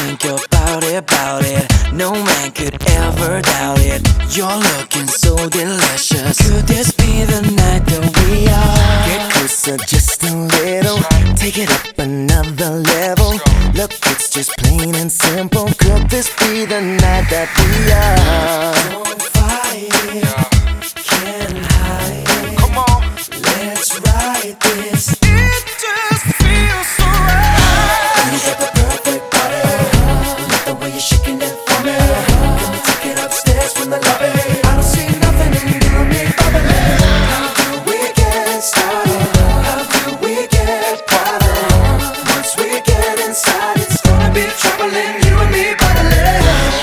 think about it, no man could ever doubt it. You're looking so delicious. Could this be the night that we are? Get closer just a little, take it up another level. Look, it's just plain and simple. Could this be the night that we are? Don't fight it, can't hide it. Come on, let's ride this. It just feels so right. You got the perfect body, love the way you're shaking it for me. Can we take it upstairs from the lobby? I don't see nothing in you and me bubbling. How do we get started? How do we get started? Once we get inside, it's gonna be trouble in you and me bubbling.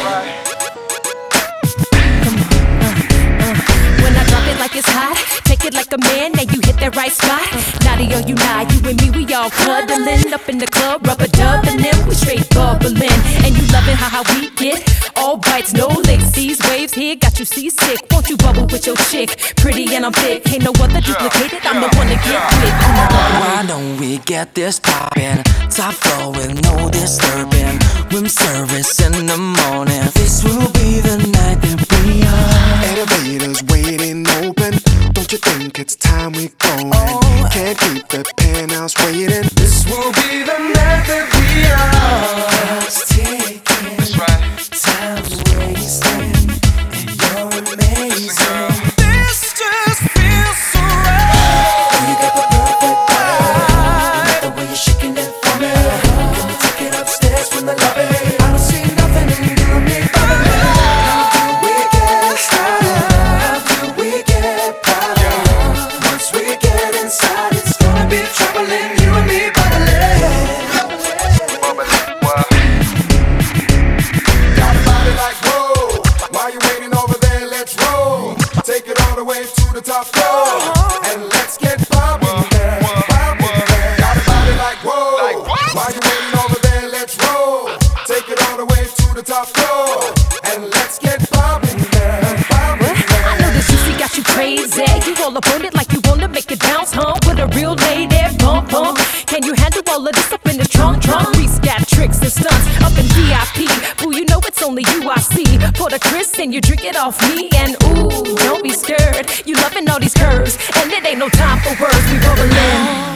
When I drop it like it's hot, take it like a man, and you hit that right spot. Naughty or you not, you and me, we all cuddling up in the club, rubber dubbing them, we straight bubbling. And you loving how we get all bites, no licks. These waves here got you seasick. Won't you bubble with your chick? Pretty and I'm thick, ain't no other duplicated. I'm the one to get with. Why don't we get this poppin'? Top floor with no disturbing. Room service in the morning. This will be the night that we are. Elevators waiting open. Don't you think it's time we going? Can't keep the penthouse waiting. This will be the night that we are. It's ticking, that's right. Time's wasting, and you're amazing. This just feels so right. You got the perfect body, love the way you're shaking it for me. Can we take it upstairs from the lobby? I don't see nothing in you and me bubbling. How do we get started? How do we get started? Once we get inside, it's gonna be trouble in you and me bubbling. Got a body like whoa. While you waiting over there, let's roll. Take it all the way to the top floor, and let's get poppin' there. Poppin' there. Got a body like whoa. While you waiting over there, let's roll. Take it all the way to the top floor, and let's get poppin' there. Poppin' there. I know this juicy got you crazy. You all up on it like you wanna make it bounce, huh? With a real lady, bump, bump. Can you handle all of this up in the trunk? Reese got tricks and stunts up in VIP. Boo, you know it's only you I see. Pour the Chris and you drink it off me. And ooh, don't be scared. You loving all these curves, and it ain't no time for words. We bubbling.